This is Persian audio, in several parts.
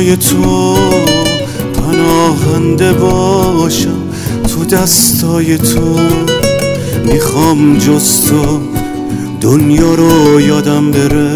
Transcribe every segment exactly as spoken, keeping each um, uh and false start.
چشمای تو پناهنده باشم، تو دستای تو میخوام جز تو دنیا رو یادم بره،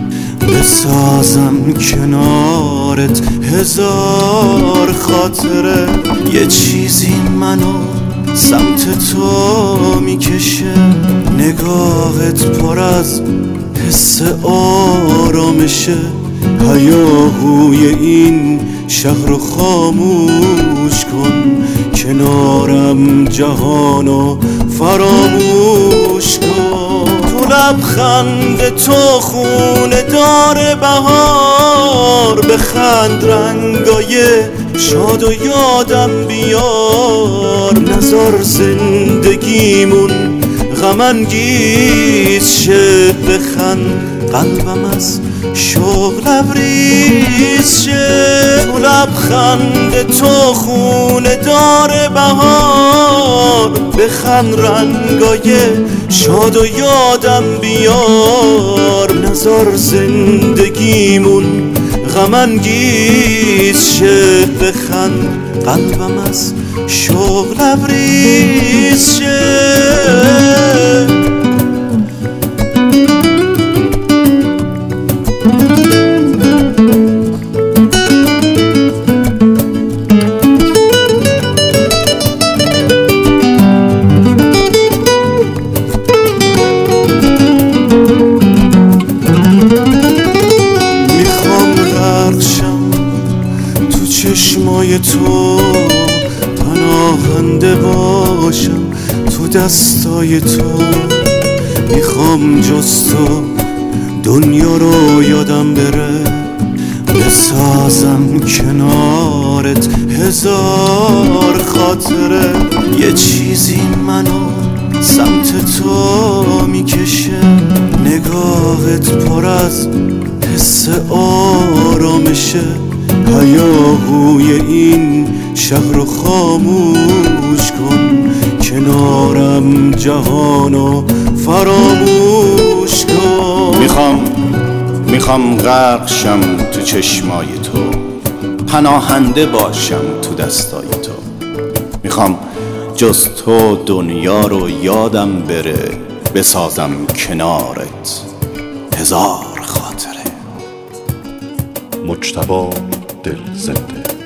بسازم کنارت هزار خاطره. یه چیزی منو سمت تو میکشه، نگاهت پر از حس آرامشه. هیاهوی این شهر رو خاموش کن، کنارم جهانو فراموش کن. تو لبخند تو خونه داره بهار، بخند رنگای شاد و یادم بیار. نزار زندگیمون غم انگیز شه، بخند قلبم از شوق لبریز شه. تو لبخند تو خونه داره بهار، بخند رنگای شاد و یادم بیار. نزار زندگیمون غم انگیز شه، بخند قلبم از شوق لبریز شه. چشمای تو پناهنده باشم، تو دستای تو میخوام جز تو دنیا رو یادم بره، بسازم کنارت هزار خاطره. یه چیزی منو سمت تو میکشه، نگاهت پر از حس آرامشه. هیاهوی این شهر رو خاموش کن، کنارم جهانو فراموش کن. میخوام میخوام غرق شم تو چشمای تو، پناهنده باشم تو دستای تو. میخوام جز تو دنیا رو یادم بره، بسازم کنارت هزار خاطره. مجتبی دل زنده.